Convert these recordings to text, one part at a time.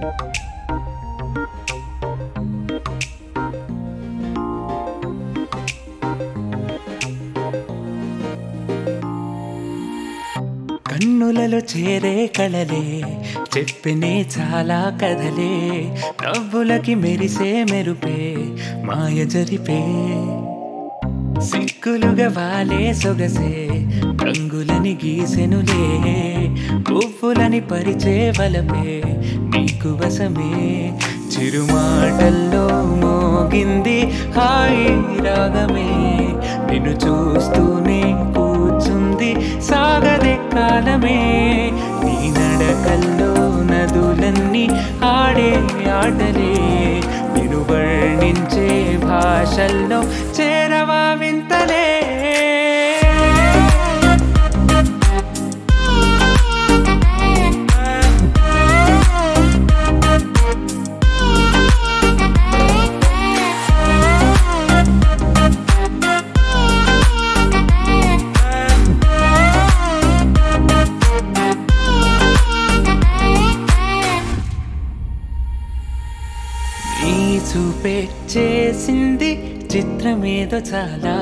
కన్నులలో చేరే కళలే చెప్పినే చాలా కథలే నవ్వులకి మెరిసే మెరుపే మాయ జరిపే సిక్కులుగా వాలే సొగసే రంగులని గీసెనులే పువ్వులని పరిచే వలపే నీకు వసమే చిరుమాటల్లో మోగింది హాయి రాగమే నిన్ను చూస్తూనే కూర్చుంది సాగదే కాలమే నీ నడకల్లో నదులన్నీ ఆడే ఆటలే నిన్ను వర్ణించే భాషల్లో చేరవా వింతలే నీ చూపే చేసింది చిత్రమేదో చాలా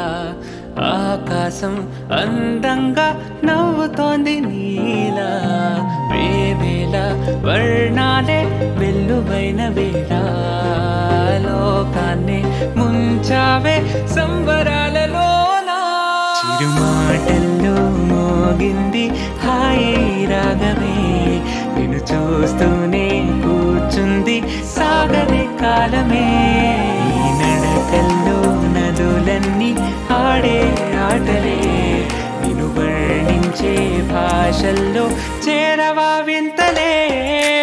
ఆకాశం అందంగా నవ్వుతోంది నీలా వేవేల వర్ణాలే వెల్లువైన వేళ లోకాన్ని ముంచావే సంబరాలలోనా చిరుమాటల్లో మోగింది హాయి రాగమే నిన్ను చూస్తూనే కూర్చుంది సాగరే కాలమే ఈ నడకల్లో నదులన్నీ ఆడే ఆటలే నిన్ను వర్ణించే భాషల్లో చేరవా వింతలే